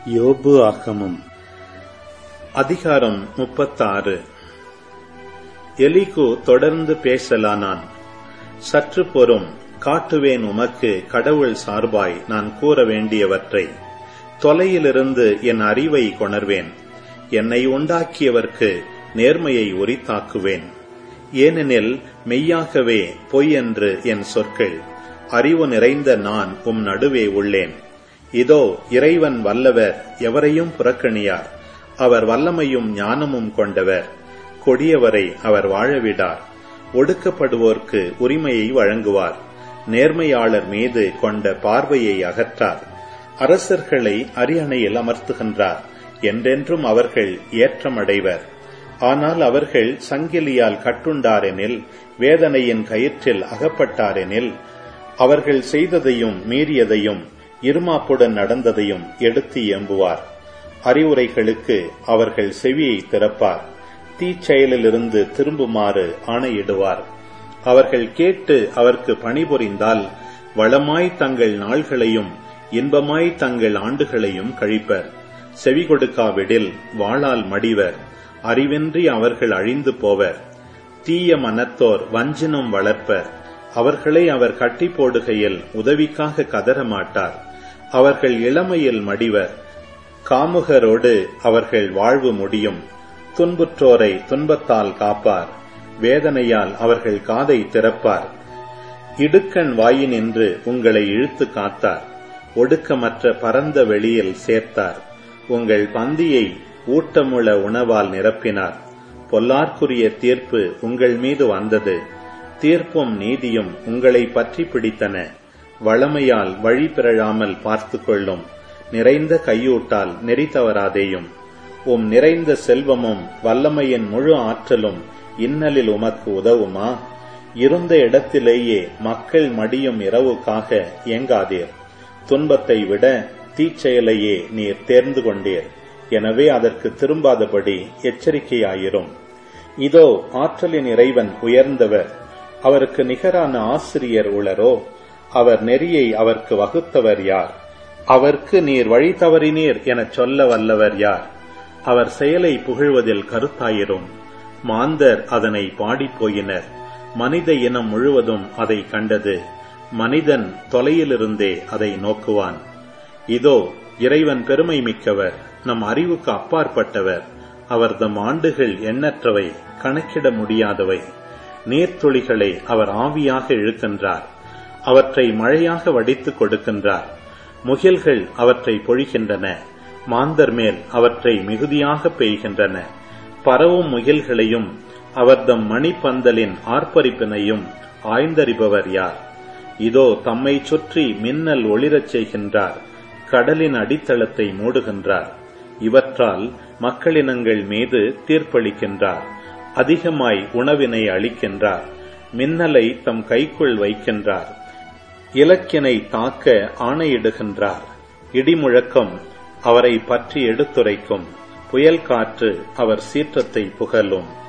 யோபு ஆகமம் அதிகாரம் 36. எலிகு தொடர்ந்து பேசலானான். சற்று பொறும், காட்டுவேன் உமக்கு கடவுள் சார்பாய் நான் கூற வேண்டியவற்றை. தொலையிலிருந்து என் அறிவை கொணர்வேன். என்னை உண்டாக்கியவர்க்கு நேர்மையை உரித்தாக்குவேன். ஏனெனில் மெய்யாகவே பொய் என்று என் சொற்கள். அறிவு நிறைந்த நான் நடுவே உள்ளேன். இதோ இறைவன் வல்லவர், எவரையும் புறக்கணியார். அவர் வல்லமையும் ஞானமும் கொண்டவர். கொடியவரை அவர் வாழவிடார். ஒடுக்கப்படுவோர்க்கு உரிமையை வழங்குவார். நேர்மையாளர் மீது கொண்ட பார்வையை அகற்றார். அரசர்களை அரியணையில் அமர்த்துகின்றார். என்றென்றும் அவர்கள் ஏற்றமடைவர். ஆனால் அவர்கள் சங்கிலியால் கட்டுண்டாரெனில், வேதனையின் கயிற்றில் அகப்பட்டாரெனில், அவர்கள் செய்ததையும் மீறியதையும் இருமாப்புடன் நடந்ததையும் எடுத்து எம்புவார். அறிவுரைகளுக்கு அவர்கள் செவியை திறப்பார். தீச்செயலிலிருந்து திரும்புமாறு ஆணையிடுவார். அவர்கள் கேட்டு அவருக்கு பணிபுரிந்தால் வளமாய் தங்கள் நாள்களையும் இன்பமாய் தங்கள் ஆண்டுகளையும் கழிப்பர். செவி கொடுக்காவிடில் வாளால் மடிவர். அறிவின்றி அவர்கள் அழிந்து போவர். தீய மனத்தோர் வஞ்சினம் வளர்ப்பர். அவர்களை அவர் கட்டி போடுகையில் உதவிக்காக கதறமாட்டார். அவர்கள் இளமையில் மடிவர். காமுகரோடு அவர்கள் வாழ்வு முடியும். துன்புற்றோரை துன்பத்தால் காப்பார். வேதனையால் அவர்கள் காதை திறப்பார். இடுக்கண் வாயினின்று உங்களை இழுத்து காத்தார். ஒடுக்கமற்ற பரந்த வெளியில் சேர்த்தார். உங்கள் பந்தியை ஊட்டமுள்ள உணவால் நிரப்பினார். பொல்லார்க்குரிய தீர்ப்பு உங்கள் மீது வந்தது. தீர்ப்பும் நீதியும் உங்களை பற்றி பிடித்தன. வளமையால் வழி பிறழாமல் பார்த்து கொள்ளும். நிறைந்த கையூட்டால் நெறி தவறாதேயும். நிறைந்த செல்வமும் வல்லமையின் முழு ஆற்றலும் இன்னலில் உமக்கு உதவுமா? இருந்த இடத்திலேயே மக்கள் மடியும் இரவுக்காக ஏங்காதீர். துன்பத்தை விட தீச்செயலையே நீர் தேர்ந்து கொண்டீர். எனவே அதற்கு திரும்பாதபடி எச்சரிக்கையாயிரும். இதோ ஆற்றலின் இறைவன் உயர்ந்தவர். அவருக்கு நிகரான ஆசிரியர் உளரோ? அவர் நெறியை அவருக்கு வகுத்தவர் யார்? அவருக்கு நீர் வழி தவறினீர் எனச் சொல்ல வல்லவர் யார்? அவர் செயலை புகழ்வதில் கருத்தாயிரும். மாந்தர் அதனை பாடிப்போயினர். மனித இனம் முழுவதும் அதை கண்டது. மனிதன் தொலையிலிருந்தே அதை நோக்குவான். இதோ இறைவன் பெருமை மிக்கவர், நம் அறிவுக்கு அப்பாற்பட்டவர். அவர்தம் ஆண்டுகள் எண்ணற்றவை, கணக்கிட முடியாதவை. நீர்த்துளிகளை அவர் ஆவியாக இழுக்கின்றார். அவற்றை மழையாக வடித்துக் கொடுக்கின்றார். முகில்கள் அவற்றை பொழிகின்றன. மாந்தர் மேல் அவற்றை மிகுதியாக பெய்கின்றன. பரவும் முகில்களையும் அவர்தம் மணிப்பந்தலின் ஆர்ப்பரிப்பினையும் ஆய்ந்தறிபவர் யார்? இதோ தம்மை சுற்றி மின்னல் ஒளிரச் செய்கின்றார். கடலின் அடித்தளத்தை மூடுகின்றார். இவற்றால் மக்களினங்கள் மீது தீர்ப்பளிக்கின்றார். அதிகமாய் உணவினை அளிக்கின்றார். மின்னலை தம் கைக்குள் வைக்கின்றார். இலக்கினை தாக்க ஆணையிடுகின்றார். இடிமுழக்கம் அவரை பற்றி எடுத்துரைக்கும். புயல் காற்று அவர் சீற்றத்தை புகழும்.